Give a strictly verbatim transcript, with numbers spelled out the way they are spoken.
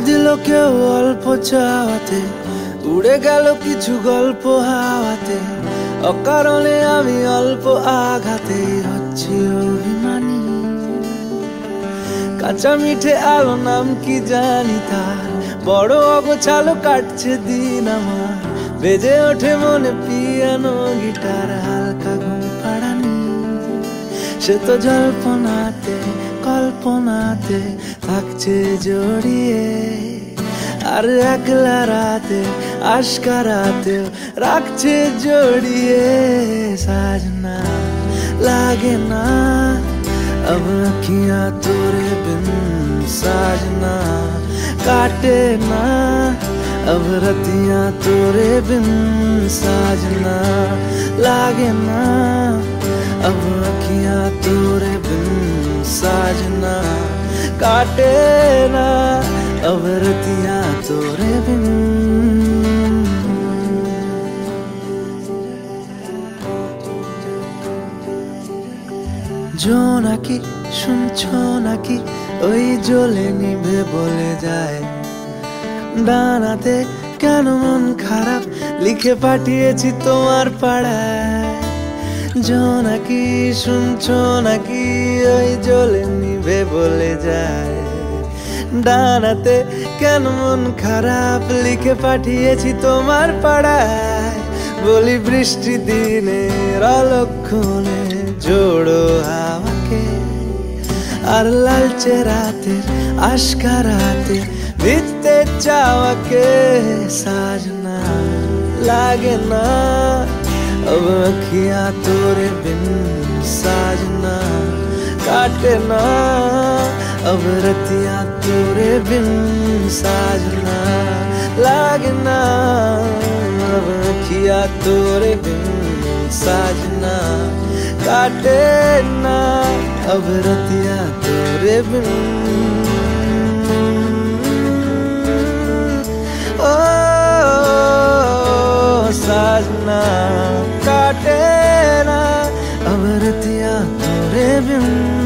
দিল কেউ অল্প চাওয়াতে, উড়ে গেল কিছু গল্প হাওয়াতে, অকারণে আমি অল্প আঘাতে হচ্ছি অভিমানী। কাঁচা মিঠে আলো নাম কি জানি তার, বড় অগোছালো কাটছে দিন আমার, বেজে ওঠে মনে পিয়ানো গিটার, হালকা ঘুম পাড়ানি। সে তো জল্পনাতে কল্পনাতে থাকছে জড়িয়ে, আর একলা রাতে আশকারাতেও রাখছে জড়িয়ে। সাजना लागे ना अब अखियां तोरे बिन, साजना काटे ना अब रतियां तोरे बिन, साजना लागे ना अब अखियां तोरे बिन, साजना काटे ना अब रतियां तोरे बिन। জোনাকি শুনছো নাকি ওই জ্বলে নিভে বলে যায়, ডানাতে কেন মন খারাপ লিখে পাঠিয়েছি তোমার পাড়ায়। জোনাকি শুনছো নাকি ওই জ্বলে নিভে বলে যায়, ডানাতে কেন মন খারাপ লিখে পাঠিয়েছি তোমার পাড়ায়। বলি বৃষ্টি দিনের অলক্ষণে জোড়ো হাওয়াকে, আর লালচে রাতের আশকারাতে ভিজতে চাওয়াকে। साजना लागे ना अब अखियां तोरे बिन, साजना काटे ना अब रतियां तोरे बिन, साजना लागे ना अब अखियां तोरे बिन, साजना काटे ना अब रतियां तोरे बिन। ओ साजना काटे ना अब रतियां तोरे बिन।